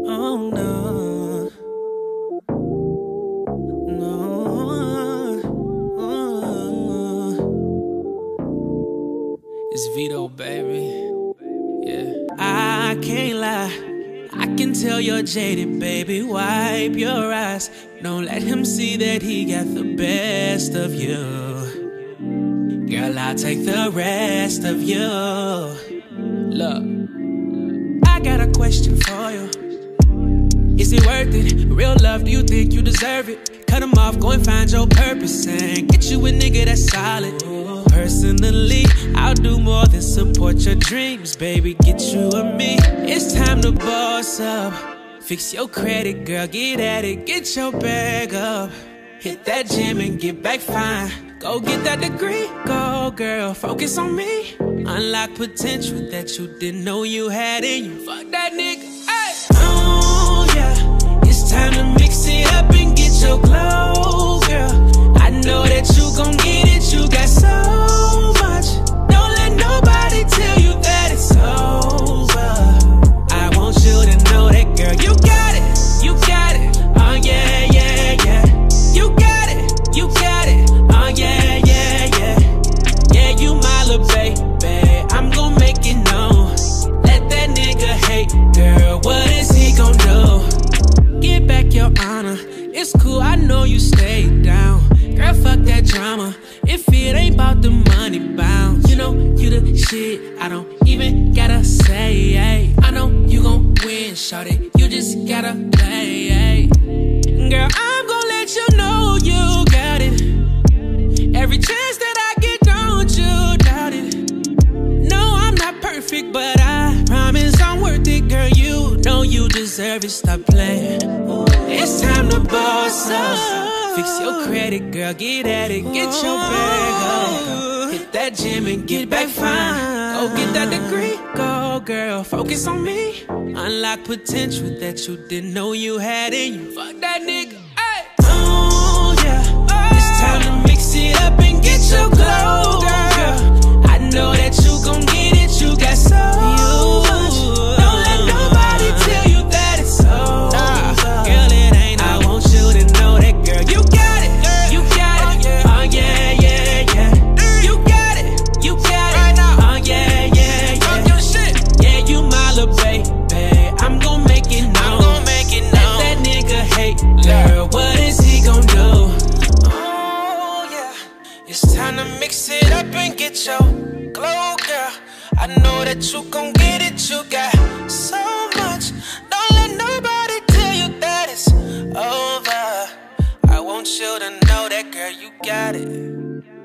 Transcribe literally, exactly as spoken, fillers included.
Oh no, no. It's Vito, baby. Yeah. I can't lie, I can tell you're jaded, baby. Wipe your eyes. Don't let him see that he got the best of you. Girl, I'll take the rest of you. Look, I got a question for you. Is it worth it? Real love, do you think you deserve it? Cut him off, go and find your purpose and get you a nigga that's solid. Personally, I'll do more than support your dreams, baby. Get you and me. It's time to boss up. Fix your credit, girl, get at it. Get your bag up. Hit that gym and get back fine. Go get that degree, go girl, focus on me. Unlock potential that you didn't know you had in you. Fuck that nigga, ay. Oh yeah, it's time to mix it up and get your glow, girl. I know that you gon' get it, you got so much. Don't let nobody tell you that it's over. I want you to know that, girl, you got it, you got it. Oh yeah, yeah, yeah. You got it, you got it. Oh yeah, yeah, yeah. Yeah, you my little baby. I'm gon' make it known. Let that nigga hate, girl, what is he gon' do? Get back your honor. It's cool, I know you stayed down. Girl, fuck that drama. If it ain't about the money bounce, you know you the shit, I don't even gotta say, hey. I know you gon' win, shawty, you just gotta play, hey. Girl, I'm gon' let you know you got it. Every chance that I get, don't you doubt it. No, I'm not perfect, but I promise I'm worth it, girl. You know you deserve it, stop playing. It's time to boss up. Fix your credit, girl, get at it. Get your bag up. Hit that gym and get back fine. Go get that degree, go girl, focus on me. Unlock potential that you didn't know you had in you. Fuck that nigga, ay. Oh yeah, it's time to mix it up and get your glow, girl. I know that you gon' get it, you got so much. Don't let nobody tell you that it's over. Girl, it ain't, I want you to know that, girl, you got it, you got it. Oh yeah, yeah, yeah. You got it, you got it. Oh yeah, yeah, yeah. Yeah, you my little baby. I'm gon' make it known. Let that nigga hate, girl, what is he gon' do? Oh yeah, it's time to mix it up and get your glow, girl. I know that you gon' get it, you got so much. Don't let nobody tell you that it's over. I want you to know that, girl, you got it.